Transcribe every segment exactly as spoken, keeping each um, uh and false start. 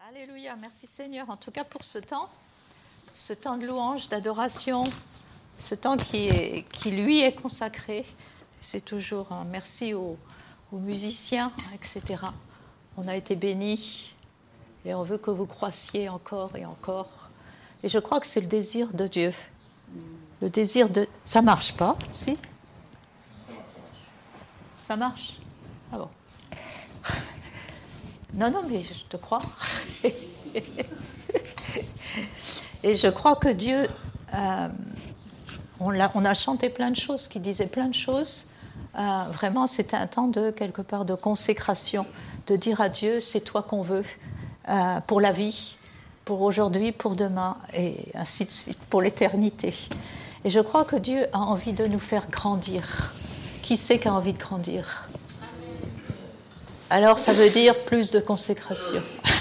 Alléluia, merci Seigneur, en tout cas pour ce temps, ce temps de louange, d'adoration, ce temps qui, est, qui lui est consacré. C'est toujours un merci aux, aux musiciens, et cetera. On a été bénis et on veut que vous croissiez encore et encore. Et je crois que c'est le désir de Dieu. Le désir de... Ça marche pas, si ? Ça marche. Ah bon. Non, non, mais je te crois. Et je crois que Dieu, euh, on, l'a, on a chanté plein de choses, qui disaient plein de choses. Euh, vraiment, c'était un temps de, quelque part, de consécration, de dire à Dieu, c'est toi qu'on veut, euh, pour la vie, pour aujourd'hui, pour demain, et ainsi de suite, pour l'éternité. Et je crois que Dieu a envie de nous faire grandir. Qui c'est qui a envie de grandir ? Alors, ça veut dire plus de consécration.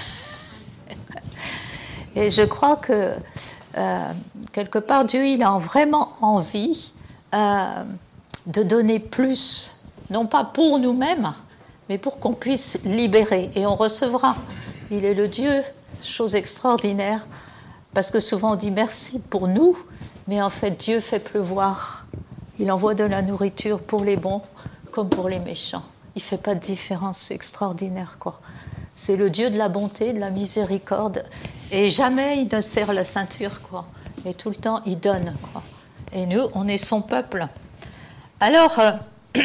Et je crois que, euh, quelque part, Dieu, il a vraiment envie euh, de donner plus, non pas pour nous-mêmes, mais pour qu'on puisse libérer. Et on recevra. Il est le Dieu, chose extraordinaire, parce que souvent on dit merci pour nous, mais en fait, Dieu fait pleuvoir. Il envoie de la nourriture pour les bons comme pour les méchants. Il ne fait pas de différence, c'est extraordinaire, quoi. C'est le Dieu de la bonté, de la miséricorde, et jamais il ne serre la ceinture, quoi. Et tout le temps, il donne, quoi. Et nous, on est son peuple. Alors, euh,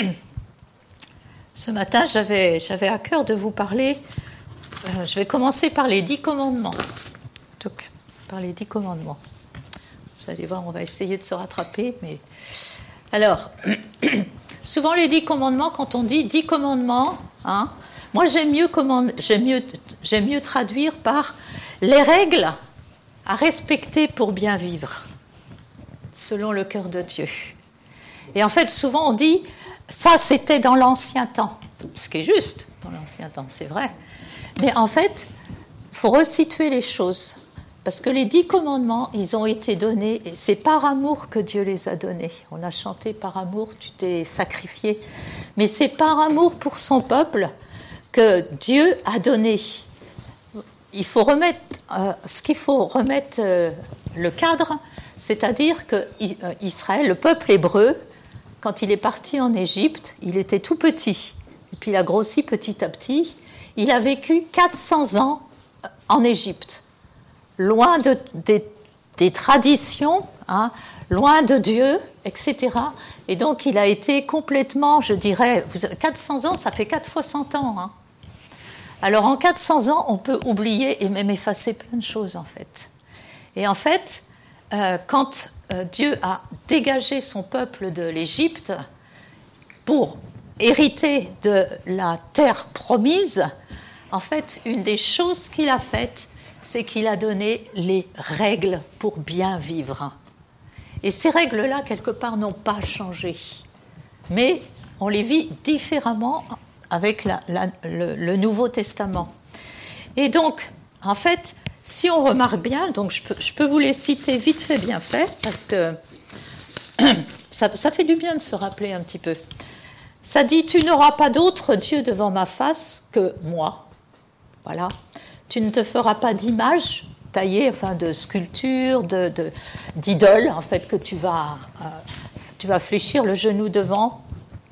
ce matin, j'avais, j'avais à cœur de vous parler, euh, je vais commencer par les dix commandements. Donc, par les dix commandements. Vous allez voir, on va essayer de se rattraper, mais... Alors... Souvent, les dix commandements, quand on dit dix commandements, hein, moi j'aime mieux, commande, j'aime, mieux, j'aime mieux traduire par les règles à respecter pour bien vivre, selon le cœur de Dieu. Et en fait, souvent on dit, ça c'était dans l'ancien temps, ce qui est juste dans l'ancien temps, c'est vrai. Mais en fait, il faut resituer les choses. Parce que les dix commandements, ils ont été donnés, et c'est par amour que Dieu les a donnés. On a chanté par amour, tu t'es sacrifié. Mais c'est par amour pour son peuple que Dieu a donné. Il faut remettre, euh, ce qu'il faut remettre euh, le cadre, c'est-à-dire que Israël, le peuple hébreu, quand il est parti en Égypte, il était tout petit. Et puis il a grossi petit à petit. Il a vécu quatre cents ans en Égypte. Loin de, des, des traditions, hein, loin de Dieu, et cetera. Et donc, il a été complètement, je dirais, quatre cents ans, ça fait quatre fois cent ans. Hein. Alors, en quatre cents ans, on peut oublier et même effacer plein de choses, en fait. Et en fait, euh, quand euh, Dieu a dégagé son peuple de l'Égypte pour hériter de la terre promise, en fait, une des choses qu'il a faites, c'est qu'il a donné les règles pour bien vivre. Et ces règles-là, quelque part, n'ont pas changé. Mais on les vit différemment avec la, la, le, le Nouveau Testament. Et donc, en fait, si on remarque bien, donc je peux, je peux vous les citer vite fait, bien fait, parce que ça, ça fait du bien de se rappeler un petit peu. Ça dit, tu n'auras pas d'autre Dieu devant ma face que moi. Voilà. Tu ne te feras pas d'image taillée, enfin de sculpture, de, de, d'idole, en fait, que tu vas, euh, tu vas fléchir le genou devant.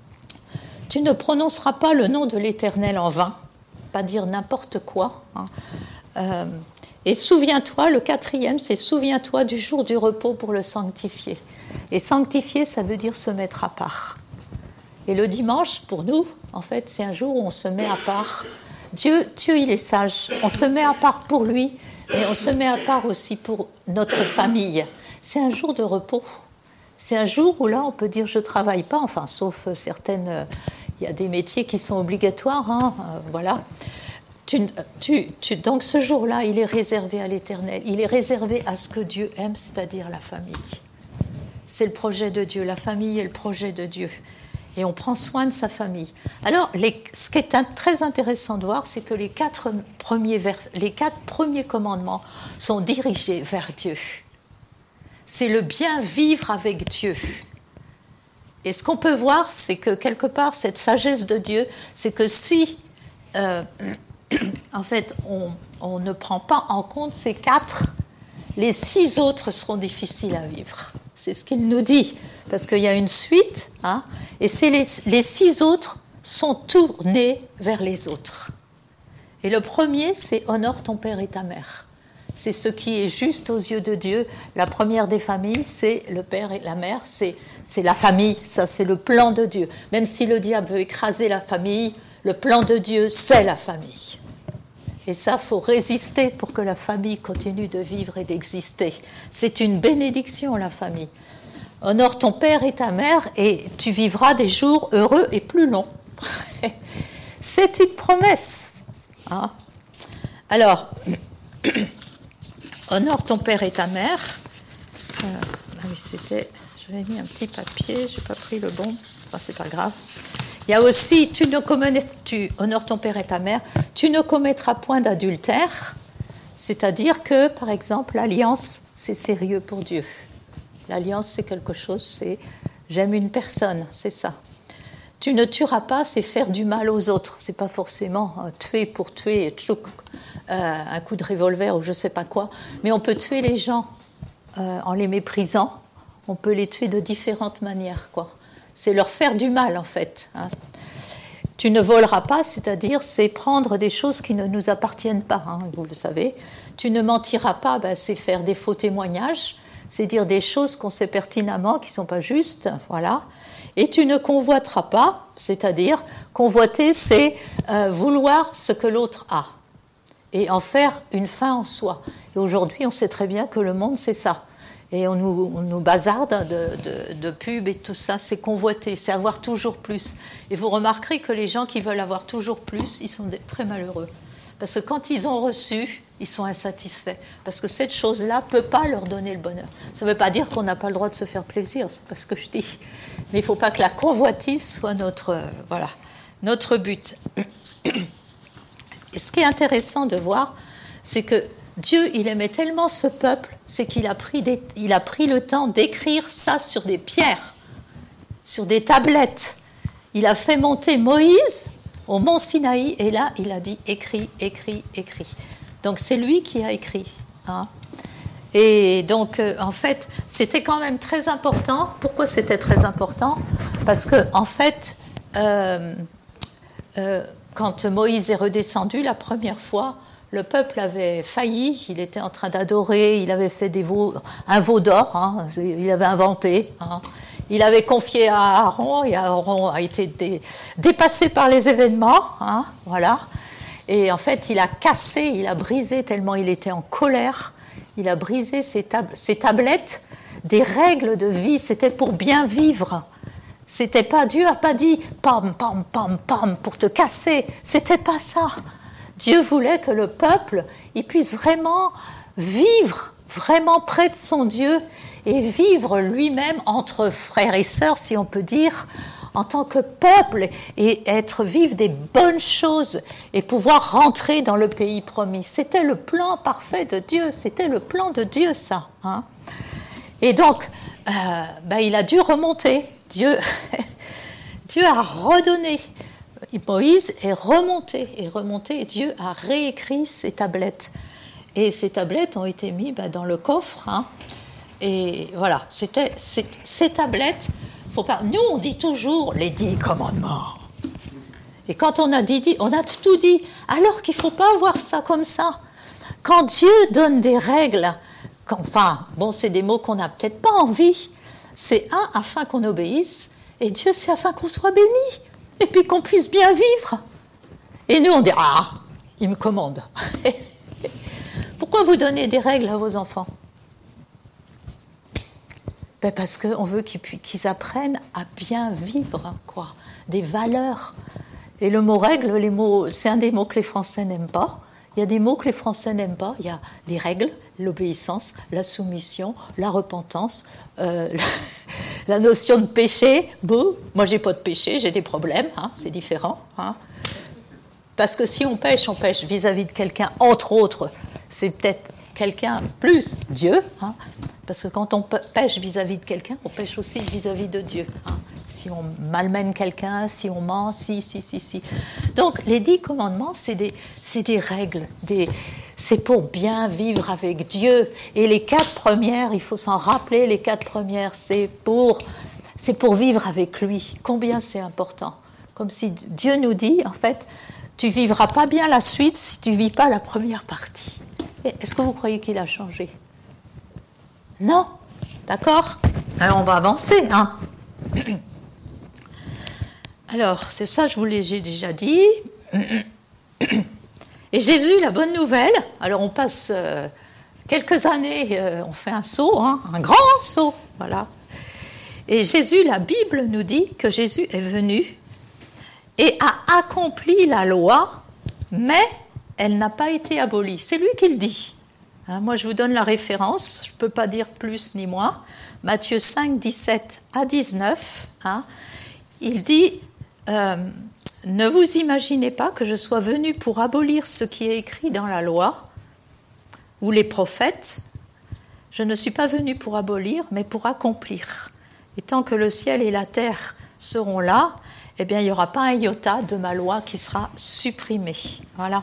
Tu ne prononceras pas le nom de l'Éternel en vain, pas dire n'importe quoi. Hein. Euh, et souviens-toi, le quatrième, c'est souviens-toi du jour du repos pour le sanctifier. Et sanctifier, ça veut dire se mettre à part. Et le dimanche, pour nous, en fait, c'est un jour où on se met à part. Dieu, Dieu, il est sage. On se met à part pour lui, mais on se met à part aussi pour notre famille. C'est un jour de repos. C'est un jour où là, on peut dire je ne travaille pas, enfin, sauf certaines... Euh, il y a des métiers qui sont obligatoires, hein, euh, voilà. Tu, tu, tu, donc ce jour-là, il est réservé à l'Éternel. Il est réservé à ce que Dieu aime, c'est-à-dire la famille. C'est le projet de Dieu. La famille est le projet de Dieu. Et on prend soin de sa famille. Alors, les, ce qui est un, très intéressant de voir, c'est que les quatre, premiers vers, les quatre premiers commandements sont dirigés vers Dieu. C'est le bien vivre avec Dieu. Et ce qu'on peut voir, c'est que quelque part, cette sagesse de Dieu, c'est que si, euh, en fait, on, on ne prend pas en compte ces quatre, les six autres seront difficiles à vivre. C'est ce qu'il nous dit, parce qu'il y a une suite, hein, et c'est les, les six autres sont tournés vers les autres. Et le premier, c'est « honore ton père et ta mère ». C'est ce qui est juste aux yeux de Dieu. La première des familles, c'est le père et la mère, c'est, c'est la famille, ça c'est le plan de Dieu. Même si le diable veut écraser la famille, le plan de Dieu, c'est la famille. Et ça, il faut résister pour que la famille continue de vivre et d'exister. C'est une bénédiction, la famille. Honore ton père et ta mère et tu vivras des jours heureux et plus longs. C'est une promesse. Hein? Alors... honore ton père et ta mère. Euh, ah oui, c'était. J'avais mis un petit papier, j'ai pas pris le bon. Enfin, c'est pas grave. Il y a aussi, tu ne commets, tu honores ton père et ta mère. Tu ne commettras point d'adultère. C'est-à-dire que, par exemple, l'alliance, c'est sérieux pour Dieu. L'alliance, c'est quelque chose. C'est j'aime une personne, c'est ça. Tu ne tueras pas, c'est faire du mal aux autres. C'est pas forcément euh, tuer pour tuer, tchouk, euh, un coup de revolver ou je sais pas quoi. Mais on peut tuer les gens euh, en les méprisant. On peut les tuer de différentes manières, quoi. C'est leur faire du mal, en fait. Hein. Tu ne voleras pas, c'est-à-dire c'est prendre des choses qui ne nous appartiennent pas, hein, vous le savez. Tu ne mentiras pas, ben, c'est faire des faux témoignages, c'est dire des choses qu'on sait pertinemment qui ne sont pas justes, voilà. Et tu ne convoiteras pas, c'est-à-dire convoiter, c'est euh, vouloir ce que l'autre a et en faire une fin en soi. Et aujourd'hui, on sait très bien que le monde, c'est ça. Et on nous, on nous bazarde de, de, de pubs et tout ça, c'est convoiter, c'est avoir toujours plus. Et vous remarquerez que les gens qui veulent avoir toujours plus, ils sont très malheureux. Parce que quand ils ont reçu, ils sont insatisfaits. Parce que cette chose-là ne peut pas leur donner le bonheur. Ça ne veut pas dire qu'on n'a pas le droit de se faire plaisir, c'est pas ce que je dis. Mais il ne faut pas que la convoitise soit notre, euh, voilà, notre but. Et ce qui est intéressant de voir, c'est que Dieu, il aimait tellement ce peuple, c'est qu'il a pris, des, il a pris le temps d'écrire ça sur des pierres, sur des tablettes. Il a fait monter Moïse au mont Sinaï, et là, il a dit écrit, écrit, écrit. Donc, c'est lui qui a écrit. Hein. Et donc, euh, en fait, c'était quand même très important. Pourquoi c'était très important ? Parce que, en fait, euh, euh, quand Moïse est redescendu la première fois, le peuple avait failli, il était en train d'adorer, il avait fait des veaux, un veau d'or, hein, il avait inventé. Hein. Il avait confié à Aaron, et Aaron a été dé, dépassé par les événements, hein, voilà. Et en fait, il a cassé, il a brisé, tellement il était en colère, il a brisé ses, tab- ses tablettes des règles de vie, c'était pour bien vivre. C'était pas, Dieu n'a pas dit pam, pam, pam, pam pour te casser, c'était pas ça. Dieu voulait que le peuple il puisse vraiment vivre, vraiment près de son Dieu, et vivre lui-même entre frères et sœurs, si on peut dire, en tant que peuple, et être vivre des bonnes choses, et pouvoir rentrer dans le pays promis. C'était le plan parfait de Dieu, c'était le plan de Dieu, ça. Hein. Et donc, euh, ben, il a dû remonter. Dieu, Dieu a redonné. Moïse est remonté, est remonté, et Dieu a réécrit ces tablettes. Et ces tablettes ont été mises ben, dans le coffre, hein. Et voilà, c'était, c'est, ces tablettes, faut pas, nous on dit toujours les dix commandements. Et quand on a dit, on a tout dit, alors qu'il ne faut pas voir ça comme ça. Quand Dieu donne des règles, enfin, bon, c'est des mots qu'on n'a peut-être pas envie, c'est un, afin qu'on obéisse, et Dieu, c'est afin qu'on soit béni, et puis qu'on puisse bien vivre. Et nous, on dit, ah, il me commande. Pourquoi vous donnez des règles à vos enfants ? Ben parce qu'on veut qu'ils, qu'ils apprennent à bien vivre, quoi, des valeurs. Et le mot règle, les mots, c'est un des mots que les Français n'aiment pas. Il y a des mots que les Français n'aiment pas. Il y a les règles, l'obéissance, la soumission, la repentance, euh, la, la notion de péché. Bouh, moi j'ai pas de péché, j'ai des problèmes, hein, c'est différent. Hein. Parce que si on pêche, on pêche vis-à-vis de quelqu'un, entre autres, c'est peut-être quelqu'un plus Dieu, hein, parce que quand on pêche vis-à-vis de quelqu'un, on pêche aussi vis-à-vis de Dieu. Hein. Si on malmène quelqu'un, si on ment, si, si, si, si. Donc, les dix commandements, c'est des, c'est des règles, des, c'est pour bien vivre avec Dieu. Et les quatre premières, il faut s'en rappeler, les quatre premières, c'est pour, c'est pour vivre avec lui. Combien c'est important. Comme si Dieu nous dit, en fait, tu ne vivras pas bien la suite si tu ne vis pas la première partie. Est-ce que vous croyez qu'il a changé? Non. D'accord? Alors on va avancer, hein. Alors, c'est ça, je vous l'ai j'ai déjà dit. Et Jésus, la bonne nouvelle, alors on passe euh, quelques années, euh, on fait un saut, hein, un grand saut, voilà. Et Jésus, la Bible nous dit que Jésus est venu et a accompli la loi, mais elle n'a pas été abolie. C'est lui qui le dit. Hein, moi, je vous donne la référence, je ne peux pas dire plus ni moins. Matthieu cinq, dix-sept à dix-neuf, hein, il dit euh, « Ne vous imaginez pas que je sois venu pour abolir ce qui est écrit dans la loi ou les prophètes. Je ne suis pas venu pour abolir, mais pour accomplir. Et tant que le ciel et la terre seront là, eh bien, il n'y aura pas un iota de ma loi qui sera supprimé. » Voilà.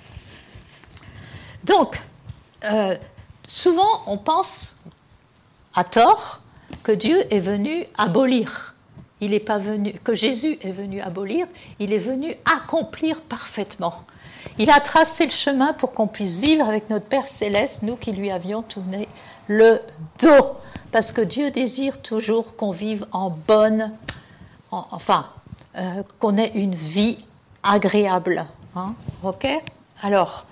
Donc, euh, souvent, on pense à tort que Dieu est venu abolir. Il n'est pas venu, que Jésus est venu abolir, il est venu accomplir parfaitement. Il a tracé le chemin pour qu'on puisse vivre avec notre Père Céleste, nous qui lui avions tourné le dos. Parce que Dieu désire toujours qu'on vive en bonne, en, enfin, euh, qu'on ait une vie agréable. Hein, ok? Alors,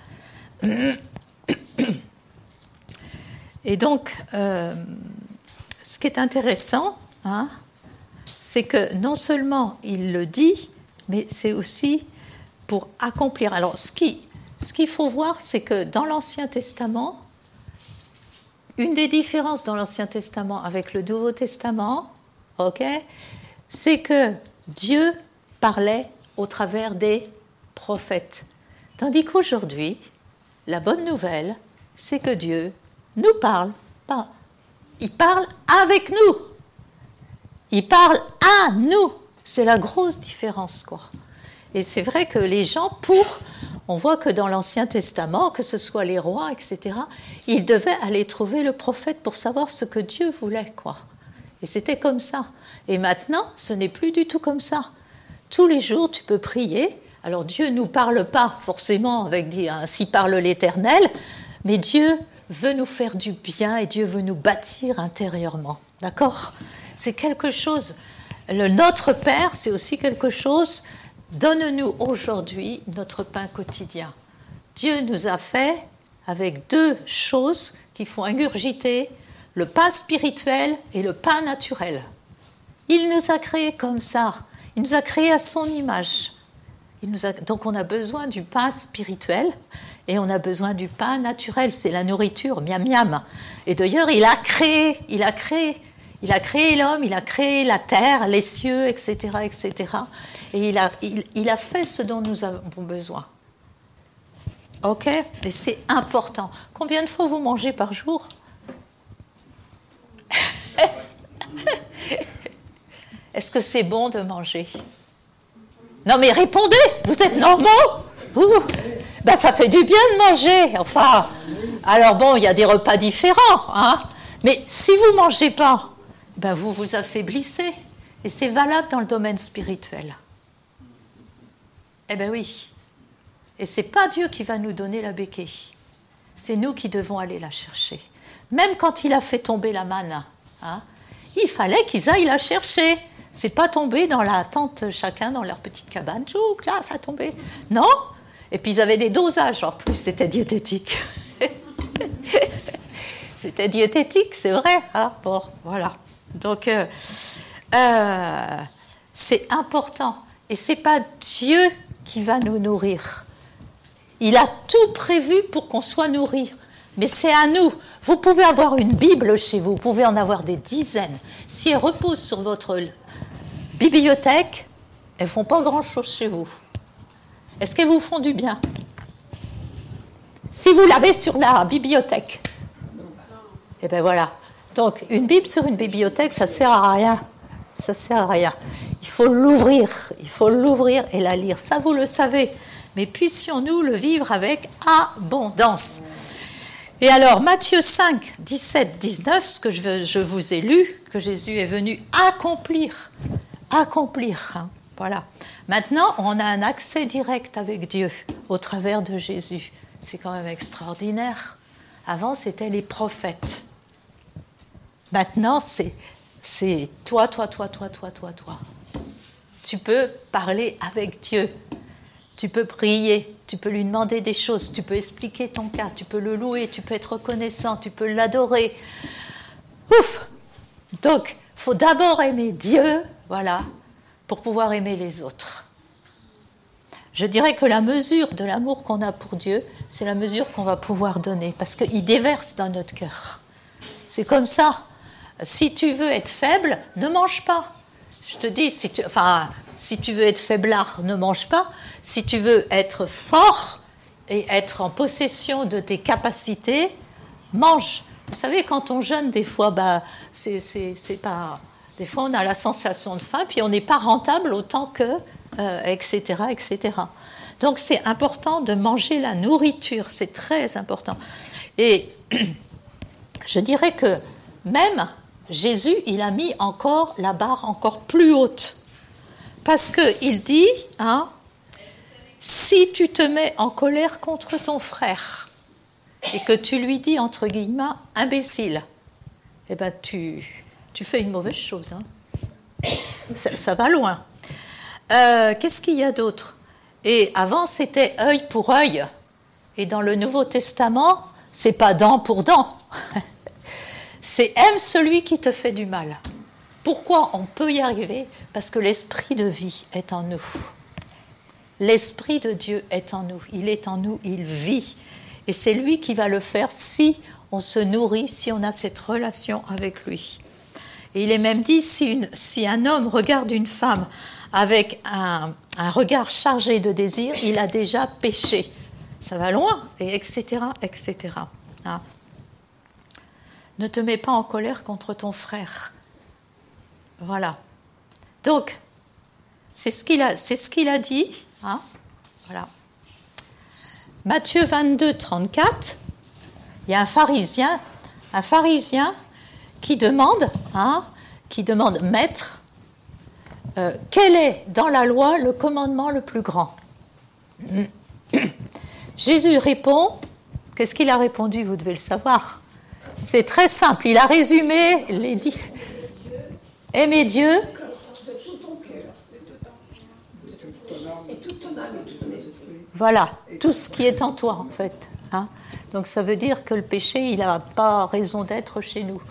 et donc, euh, ce qui est intéressant, hein, c'est que non seulement il le dit, mais c'est aussi pour accomplir. Alors, ce, qui, ce qu'il faut voir, c'est que dans l'Ancien Testament, une des différences dans l'Ancien Testament avec le Nouveau Testament, ok, c'est que Dieu parlait au travers des prophètes. Tandis qu'aujourd'hui, la bonne nouvelle, c'est que Dieu nous parle pas. Il parle avec nous. Il parle à nous. C'est la grosse différence, quoi. Et c'est vrai que les gens, pour... On voit que dans l'Ancien Testament, que ce soit les rois, et cetera, ils devaient aller trouver le prophète pour savoir ce que Dieu voulait, quoi. Et c'était comme ça. Et maintenant, ce n'est plus du tout comme ça. Tous les jours, tu peux prier. Alors Dieu ne nous parle pas forcément avec dire ainsi parle l'Éternel, mais Dieu veut nous faire du bien et Dieu veut nous bâtir intérieurement. D'accord ? C'est quelque chose. Le Notre Père, c'est aussi quelque chose. Donne-nous aujourd'hui notre pain quotidien. Dieu nous a fait avec deux choses qui font ingurgiter le pain spirituel et le pain naturel. Il nous a créés comme ça. Il nous a créés à son image. Il nous a... Donc on a besoin du pain spirituel et on a besoin du pain naturel. C'est la nourriture, miam miam. Et d'ailleurs, il a créé, il a créé, il a créé l'homme, il a créé la terre, les cieux, et cetera, et cetera. Et il a, il, il a fait ce dont nous avons besoin. Ok ? Et c'est important. Combien de fois vous mangez par jour ? Est-ce que c'est bon de manger ? Non mais répondez, vous êtes normaux ? Ouh. Ben, ça fait du bien de manger. Enfin, alors bon, il y a des repas différents, hein ? Mais si vous ne mangez pas, ben vous vous affaiblissez. Et c'est valable dans le domaine spirituel. Eh bien oui. Et ce n'est pas Dieu qui va nous donner la béquille. C'est nous qui devons aller la chercher. Même quand il a fait tomber la manne, hein, il fallait qu'ils aillent la chercher. C'est pas tombé dans la tente, chacun dans leur petite cabane. Tchouk, là, ça a tombé. Non. Et puis ils avaient des dosages. En plus, c'était diététique. C'était diététique, c'est vrai. Hein, bon, voilà. Donc, euh, euh, c'est important. Et ce n'est pas Dieu qui va nous nourrir. Il a tout prévu pour qu'on soit nourris. Mais c'est à nous. Vous pouvez avoir une Bible chez vous, vous pouvez en avoir des dizaines. Si elle repose sur votre bibliothèque, elles ne font pas grand-chose chez vous. Est-ce qu'elles vous font du bien ? Si vous l'avez sur la bibliothèque. Eh bien voilà. Donc, une Bible sur une bibliothèque, ça ne sert à rien. Ça ne sert à rien. Il faut l'ouvrir. Il faut l'ouvrir et la lire. Ça, vous le savez. mais puissions-nous le vivre avec abondance. Et alors, Matthieu cinq, dix-sept, dix-neuf, ce que je, je vous ai lu, que Jésus est venu accomplir, accomplir, hein, voilà. Maintenant, on a un accès direct avec Dieu au travers de Jésus. C'est quand même extraordinaire. Avant, c'était les prophètes. Maintenant, c'est, c'est toi, toi, toi, toi, toi, toi, toi. Tu peux parler avec Dieu. Tu peux prier, tu peux lui demander des choses, tu peux expliquer ton cas, tu peux le louer, tu peux être reconnaissant, tu peux l'adorer. Ouf! Donc, il faut d'abord aimer Dieu, voilà, pour pouvoir aimer les autres. Je dirais que la mesure de l'amour qu'on a pour Dieu, c'est la mesure qu'on va pouvoir donner, parce qu'il déverse dans notre cœur. C'est comme ça. Si tu veux être faible, ne mange pas. Je te dis, si tu, enfin, si tu veux être faiblard, ne mange pas. Si tu veux être fort et être en possession de tes capacités, mange. Vous savez, quand on jeûne, des fois, bah, c'est, c'est, c'est pas... Des fois, on a la sensation de faim, puis on n'est pas rentable autant que... Euh, et cetera, et cetera. Donc, c'est important de manger la nourriture. C'est très important. Et je dirais que même Jésus, il a mis encore la barre encore plus haute. Parce qu'il dit, hein, si tu te mets en colère contre ton frère et que tu lui dis, entre guillemets, imbécile, eh ben tu, tu fais une mauvaise chose. Hein. Ça, ça va loin. Euh, qu'est-ce qu'il y a d'autre? Et avant, c'était œil pour œil. Et dans le Nouveau Testament, c'est pas dent pour dent. C'est aime celui qui te fait du mal. Pourquoi on peut y arriver? Parce que l'esprit de vie est en nous. L'esprit de Dieu est en nous. Il est en nous, il vit. Et c'est lui qui va le faire si on se nourrit, si on a cette relation avec lui. Et il est même dit, si, une, si un homme regarde une femme avec un, un regard chargé de désir, il a déjà péché. Ça va loin, et etc., et cetera. Hein. Ne te mets pas en colère contre ton frère. Voilà. Donc, c'est ce qu'il a, c'est ce qu'il a dit. Hein. Voilà. Matthieu vingt-deux, trente-quatre, il y a un pharisien, un pharisien qui demande, hein, qui demande, maître, Euh, quel est dans la loi le commandement le plus grand? Jésus répond, qu'est-ce qu'il a répondu? Vous devez le savoir. C'est très simple, il a résumé les dix. Aimer Dieu. De tout ton cœur, et toute ton âme et tout ton esprit. Voilà, tout ce qui est en toi en fait. Hein. Donc ça veut dire que le péché, il n'a pas raison d'être chez nous.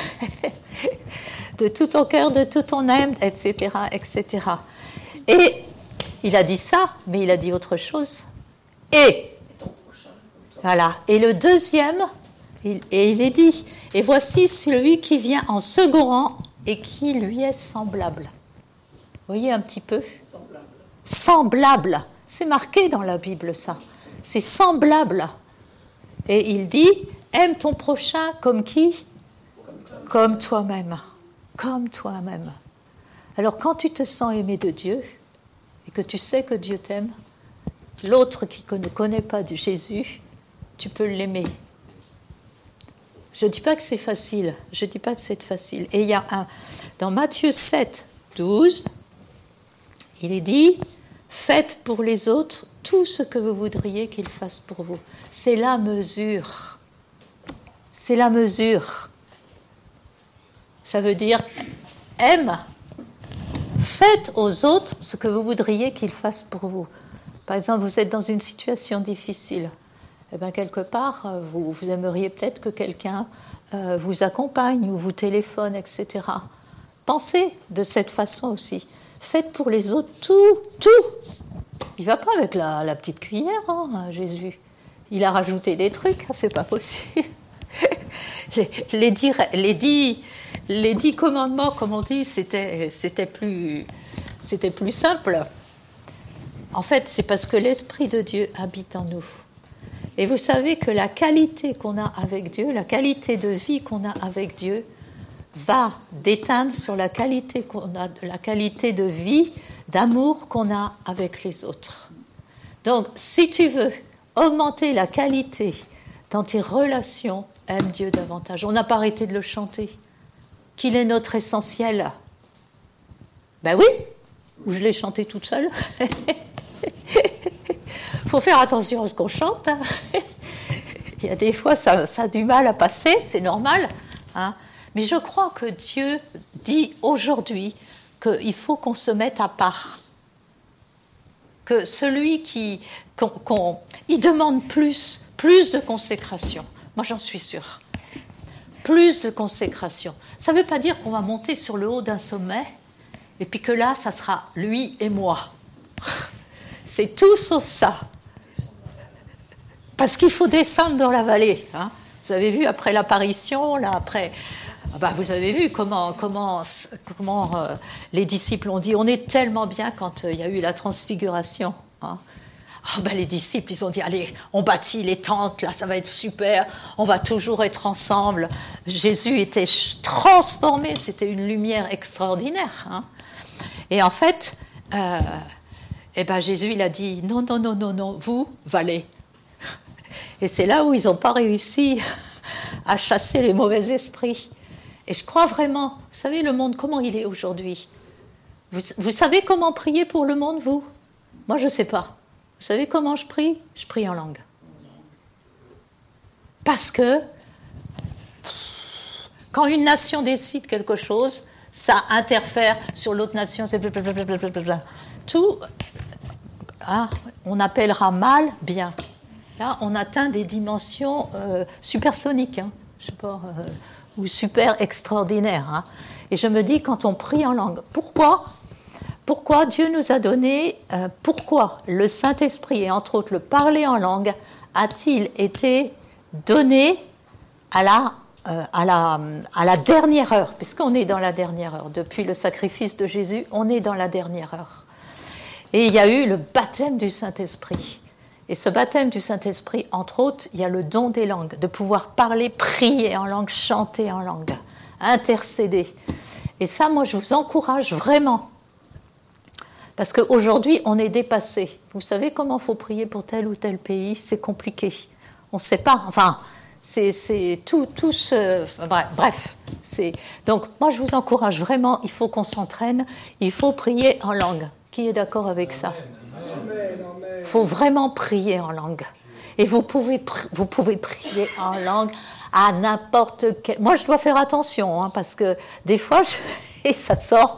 De tout ton cœur, de tout ton âme, et cetera, et cetera. Et il a dit ça, mais il a dit autre chose. Et, voilà. Et le deuxième, il, et il est dit, et voici celui qui vient en second rang et qui lui est semblable. Vous voyez un petit peu? Semblable. Semblable. C'est marqué dans la Bible, ça. C'est semblable. Et il dit, aime ton prochain comme qui? Comme toi-même. Comme toi-même. Alors quand tu te sens aimé de Dieu et que tu sais que Dieu t'aime, l'autre qui ne connaît pas de Jésus, tu peux l'aimer. Je ne dis pas que c'est facile, je ne dis pas que c'est facile. Et il y a un, dans Matthieu sept, douze, il est dit, faites pour les autres tout ce que vous voudriez qu'ils fassent pour vous. C'est la mesure. C'est la mesure. Ça veut dire, aime, faites aux autres ce que vous voudriez qu'ils fassent pour vous. Par exemple, vous êtes dans une situation difficile. Eh bien, quelque part, vous, vous aimeriez peut-être que quelqu'un euh, vous accompagne ou vous téléphone, et cetera. Pensez de cette façon aussi. Faites pour les autres tout, tout. Il ne va pas avec la, la petite cuillère, hein, Jésus. Il a rajouté des trucs, hein, c'est pas possible. les, les, dix, les, dix, les dix commandements, comme on dit, c'était, c'était, plus, c'était plus simple. En fait, c'est parce que l'Esprit de Dieu habite en nous. Et vous savez que la qualité qu'on a avec Dieu, la qualité de vie qu'on a avec Dieu, va déteindre sur la qualité qu'on a, la qualité de vie, d'amour qu'on a avec les autres. Donc, si tu veux augmenter la qualité dans tes relations, aime Dieu davantage. On n'a pas arrêté de le chanter. Qu'il est notre essentiel. Ben oui, ou je l'ai chanté toute seule. Il faut faire attention à ce qu'on chante. Hein. Il y a des fois, ça, ça a du mal à passer, c'est normal. Hein. Mais je crois que Dieu dit aujourd'hui qu'il faut qu'on se mette à part. Que celui qui... Qu'on, qu'on, il demande plus, plus de consécration. Moi, j'en suis sûre. Plus de consécration. Ça ne veut pas dire qu'on va monter sur le haut d'un sommet et puis que là, ça sera lui et moi. C'est tout sauf ça. Parce qu'il faut descendre dans la vallée. Hein. Vous avez vu après l'apparition, là, après... Bah, vous avez vu comment, comment, comment euh, les disciples ont dit, on est tellement bien quand euh, il y a eu la transfiguration. Hein. Oh, bah, les disciples, ils ont dit, allez, on bâtit les tentes, là, ça va être super, on va toujours être ensemble. Jésus était transformé, c'était une lumière extraordinaire. Hein. Et en fait, euh, eh ben, Jésus, il a dit, non, non, non, non, non, vous, vallée. Et c'est là où ils n'ont pas réussi à chasser les mauvais esprits. Et je crois vraiment, vous savez, le monde, comment il est aujourd'hui? Vous, vous savez comment prier pour le monde, vous? Moi, je ne sais pas. Vous savez comment je prie? Je prie en langue. Parce que quand une nation décide quelque chose, ça interfère sur l'autre nation. C'est blablabla. Tout, hein, on appellera mal bien. Là, on atteint des dimensions euh, supersoniques, hein, je sais pas, euh, ou super extraordinaires. Hein. Et je me dis, quand on prie en langue, pourquoi Pourquoi Dieu nous a donné, euh, pourquoi le Saint-Esprit, et entre autres le parler en langue, a-t-il été donné à la, euh, à la, à la dernière heure, puisqu'on est dans la dernière heure, depuis le sacrifice de Jésus, on est dans la dernière heure. Et il y a eu le baptême du Saint-Esprit. Et ce baptême du Saint-Esprit, entre autres, il y a le don des langues, de pouvoir parler, prier en langue, chanter en langue, intercéder. Et ça, moi, je vous encourage vraiment. Parce qu'aujourd'hui, on est dépassé. Vous savez comment il faut prier pour tel ou tel pays? C'est compliqué. On ne sait pas. Enfin, c'est, c'est tout, tout ce... Bref, bref c'est... Donc, moi, je vous encourage vraiment. Il faut qu'on s'entraîne. Il faut prier en langue. Qui est d'accord avec ça? Il faut vraiment prier en langue. Et vous pouvez, vous pouvez prier en langue à n'importe quel... Moi, je dois faire attention, hein, parce que des fois, je... et ça sort...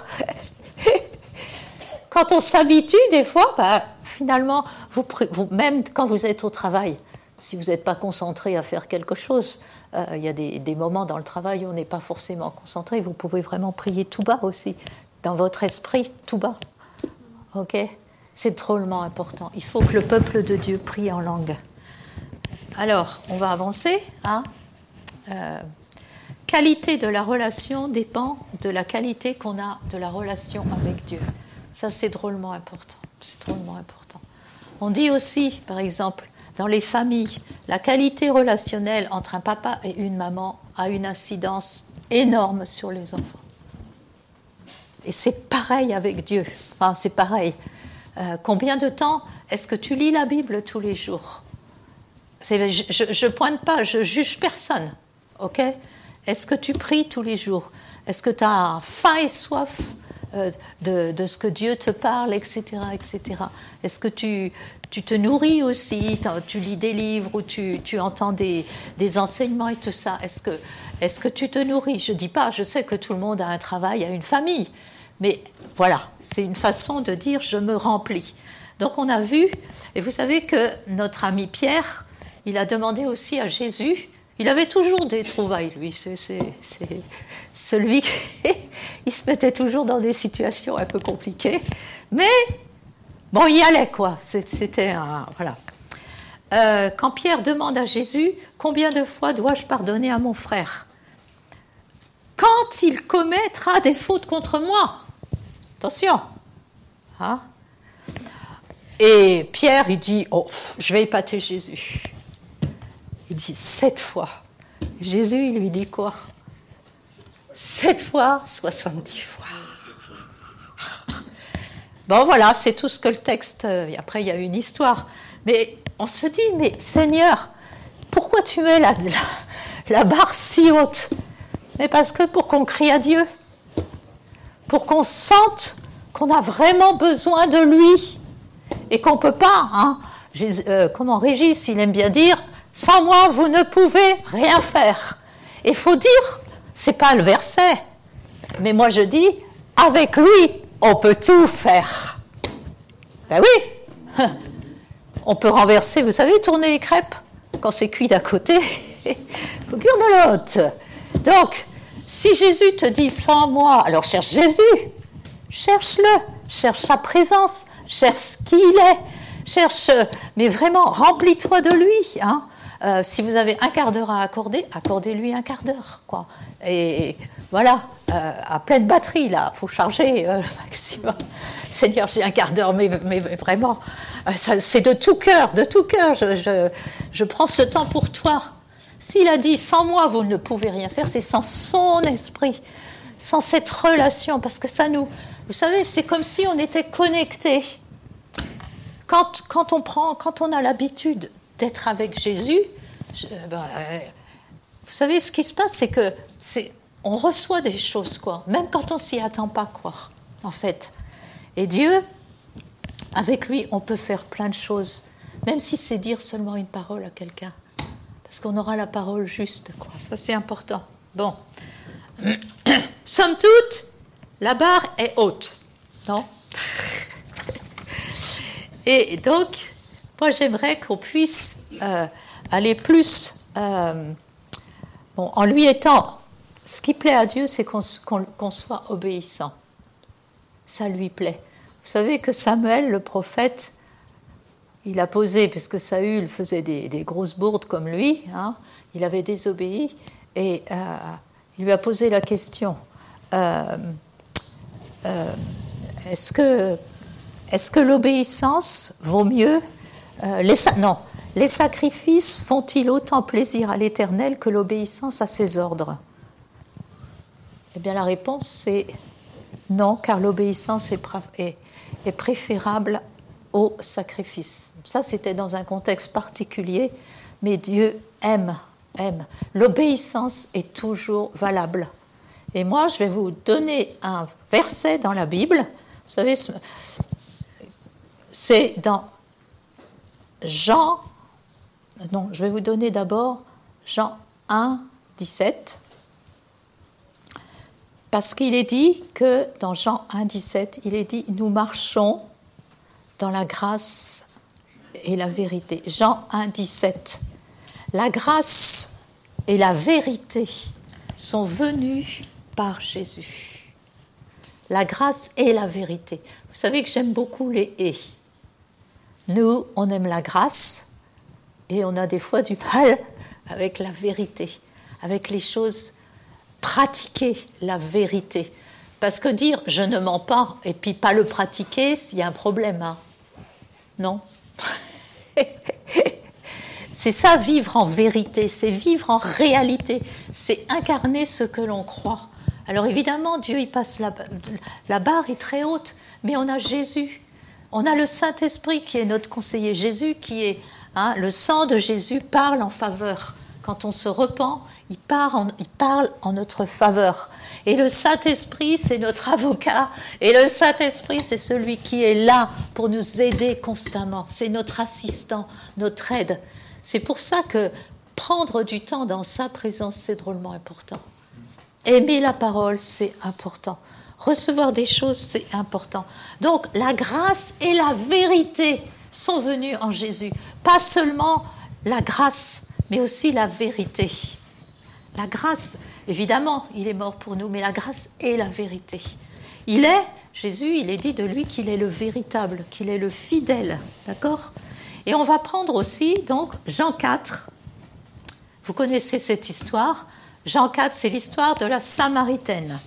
Quand on s'habitue, des fois, bah, finalement, vous, vous, même quand vous êtes au travail, si vous n'êtes pas concentré à faire quelque chose, euh, il y a des, des moments dans le travail où on n'est pas forcément concentré, vous pouvez vraiment prier tout bas aussi, dans votre esprit, tout bas. Ok ? C'est drôlement important. Il faut que le peuple de Dieu prie en langue. Alors, on va avancer. Hein ? Euh, qualité de la relation dépend de la qualité qu'on a de la relation avec Dieu. Ça, c'est drôlement important. C'est drôlement important. On dit aussi, par exemple, dans les familles, la qualité relationnelle entre un papa et une maman a une incidence énorme sur les enfants. Et c'est pareil avec Dieu. Enfin, c'est pareil. Euh, combien de temps est-ce que tu lis la Bible tous les jours? C'est, je ne pointe pas, je juge personne. Ok? Est-ce que tu pries tous les jours? Est-ce que tu as faim et soif De, de ce que Dieu te parle, et cetera, et cetera. Est-ce que tu, tu te nourris aussi, tu lis des livres ou tu, tu entends des, des enseignements et tout ça? Est-ce que, est-ce que tu te nourris? Je ne dis pas, je sais que tout le monde a un travail, a une famille, mais voilà, c'est une façon de dire je me remplis. Donc on a vu, et vous savez que notre ami Pierre, il a demandé aussi à Jésus. Il avait toujours des trouvailles, lui. C'est, c'est, c'est celui qui il se mettait toujours dans des situations un peu compliquées. Mais, bon, il y allait, quoi. C'était un... Voilà. Euh, quand Pierre demande à Jésus, « Combien de fois dois-je pardonner à mon frère ?» Quand il commettra des fautes contre moi. Attention. Hein? Et Pierre, il dit, « Oh, je vais épater Jésus. » Il dit sept fois. Jésus, il lui dit quoi? Sept fois, soixante-dix fois. Bon, voilà, c'est tout ce que le texte... Euh, après, il y a une histoire. Mais on se dit, mais Seigneur, pourquoi tu mets la, la, la barre si haute? Mais parce que pour qu'on crie à Dieu, pour qu'on sente qu'on a vraiment besoin de lui, et qu'on ne peut pas, hein, euh, comment Régis, il aime bien dire, sans moi, vous ne pouvez rien faire. Il faut dire, c'est pas le verset, mais moi je dis, avec lui, on peut tout faire. Ben oui, on peut renverser, vous savez, tourner les crêpes, quand c'est cuit d'un côté, il faut cuire de l'autre. Donc, si Jésus te dit sans moi, alors cherche Jésus, cherche-le, cherche sa présence, cherche ce qui il est, cherche, mais vraiment, remplis-toi de lui. Hein. Euh, si vous avez un quart d'heure à accorder, accordez-lui un quart d'heure, quoi. Et voilà, euh, à pleine batterie, là, il faut charger euh, le maximum. Seigneur, j'ai un quart d'heure, mais, mais, mais vraiment, euh, ça, c'est de tout cœur, de tout cœur, je, je, je prends ce temps pour toi. S'il a dit, sans moi, vous ne pouvez rien faire, c'est sans son esprit, sans cette relation, parce que ça nous... Vous savez, c'est comme si on était connectés. Quand, quand, on, prend, quand on a l'habitude d'être avec Jésus, je, ben, euh, vous savez, ce qui se passe, c'est que c'est, on reçoit des choses, quoi, même quand on ne s'y attend pas, quoi, en fait. Et Dieu, avec lui, on peut faire plein de choses, même si c'est dire seulement une parole à quelqu'un, parce qu'on aura la parole juste, quoi. Ça, c'est important. Bon. Somme toute, la barre est haute, non? Et donc, moi, j'aimerais qu'on puisse euh, aller plus... Euh, bon, en lui étant... Ce qui plaît à Dieu, c'est qu'on, qu'on, qu'on soit obéissant. Ça lui plaît. Vous savez que Samuel, le prophète, il a posé, puisque Saül faisait des, des grosses bourdes comme lui, hein, il avait désobéi, et euh, il lui a posé la question, euh, euh, est-ce que, est-ce que l'obéissance vaut mieux euh, les, non, les sacrifices font-ils autant plaisir à l'Éternel que l'obéissance à ses ordres? Eh bien, la réponse, c'est non, car l'obéissance est, est, est préférable au sacrifice. Ça, c'était dans un contexte particulier, mais Dieu aime, aime. L'obéissance est toujours valable. Et moi, je vais vous donner un verset dans la Bible. Vous savez, c'est dans Jean... Non, je vais vous donner d'abord Jean un, dix-sept. Parce qu'il est dit que dans Jean un, dix-sept, il est dit « Nous marchons dans la grâce et la vérité ». Jean un, dix-sept. La grâce et la vérité sont venues par Jésus. La grâce et la vérité. Vous savez que j'aime beaucoup les « et ». Nous, on aime la grâce et on a des fois du mal avec la vérité, avec les choses... Pratiquer la vérité. Parce que dire « je ne mens pas » et puis pas le pratiquer, il y a un problème. Hein. Non. C'est ça, vivre en vérité, c'est vivre en réalité, c'est incarner ce que l'on croit. Alors évidemment, Dieu, il passe la, la barre est très haute, mais on a Jésus. On a le Saint-Esprit qui est notre conseiller. Jésus qui est... Hein, le sang de Jésus parle en faveur. Quand on se repent, il parle, en, il parle en notre faveur. Et le Saint-Esprit, c'est notre avocat. Et le Saint-Esprit, c'est celui qui est là pour nous aider constamment. C'est notre assistant, notre aide. C'est pour ça que prendre du temps dans sa présence, c'est drôlement important. Aimer la parole, c'est important. Recevoir des choses, c'est important. Donc, la grâce et la vérité sont venues en Jésus. Pas seulement la grâce, mais aussi la vérité. La grâce, évidemment, il est mort pour nous, mais la grâce est la vérité. Il est, Jésus, il est dit de lui qu'il est le véritable, qu'il est le fidèle, d'accord ? Et on va prendre aussi, donc, Jean quatre. Vous connaissez cette histoire. Jean quatre, c'est l'histoire de la Samaritaine.